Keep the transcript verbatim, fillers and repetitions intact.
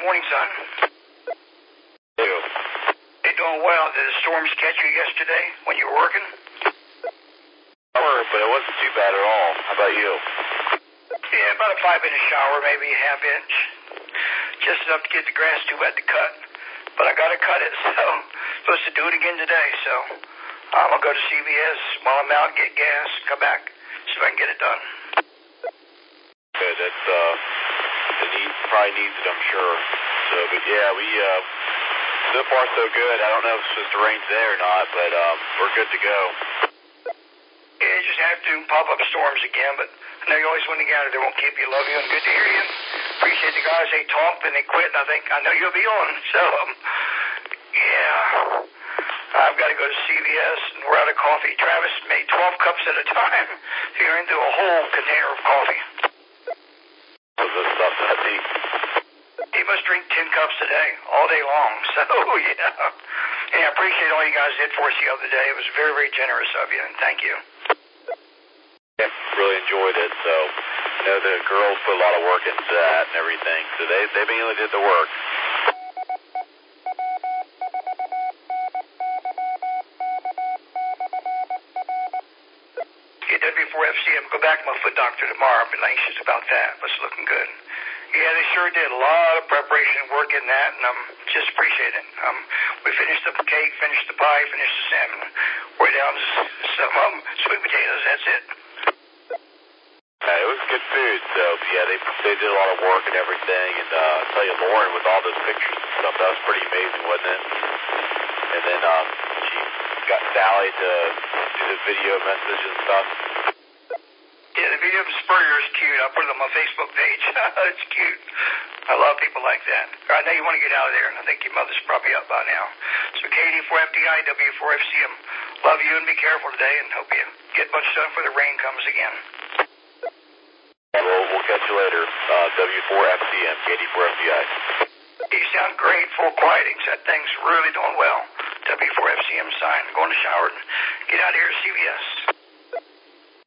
morning, son. You? Hey, doing well. Did the storms catch you yesterday when you were working? I worked, but it wasn't too bad at all. How about you? Yeah, about a five-inch shower, maybe a half inch. Just enough to get the grass too wet to cut. But I got to cut it, so I'm supposed to do it again today. So I'm going to go to C V S while I'm out, get gas, come back, see if I can get it done. Good. That's, uh, it needs, probably needs it, I'm sure. So, but yeah, we, uh, so far so good. I don't know if it's supposed to rain today or not, but, um, we're good to go. Yeah, just afternoon pop-up storms again, but I know you always want to get out of there. Won't keep you. Love you and good to hear you. Appreciate the guys. They talked and they quit, and I think I know you'll be on. So, um, yeah, I've got to go to C V S, and we're out of coffee. Travis made twelve cups at a time. You're into a whole container of coffee. What's this stuff that he? He must drink ten cups a day, all day long. So, yeah. Yeah, I appreciate all you guys did for us the other day. It was very, very generous of you, and thank you. Yeah, really enjoyed it. So, you know, the girls put a lot of work into that and everything. So they, they mainly did the work. Yeah, W four F C M, go back to my foot doctor tomorrow. I've been anxious about that. It's looking good. Yeah, they sure did a lot of preparation work in that, and um, just appreciate it. Um, we finished the cake, finished the pie, finished the salmon. We're down to some um, sweet potatoes. That's it. Yeah, it was good food. So yeah, they they did a lot of work and everything. And uh, I'll tell you, Lauren, with all those pictures and stuff, that was pretty amazing, wasn't it? And then um, she got Sally to do the video message and stuff. Yeah, the video of the Spurrier is cute. I'll put it on my Facebook page. It's cute. I love people like that. I know you want to get out of there, and I think your mother's probably up by now. So K D four F D I, W four F C M, love you and be careful today, and hope you get much done before the rain comes again. We'll, we'll catch you later. Uh, W four F C M, K D four F D I. You sound great, full quieting. That thing's really doing well. W four F C M sign. Going to shower and get out of here to C V S.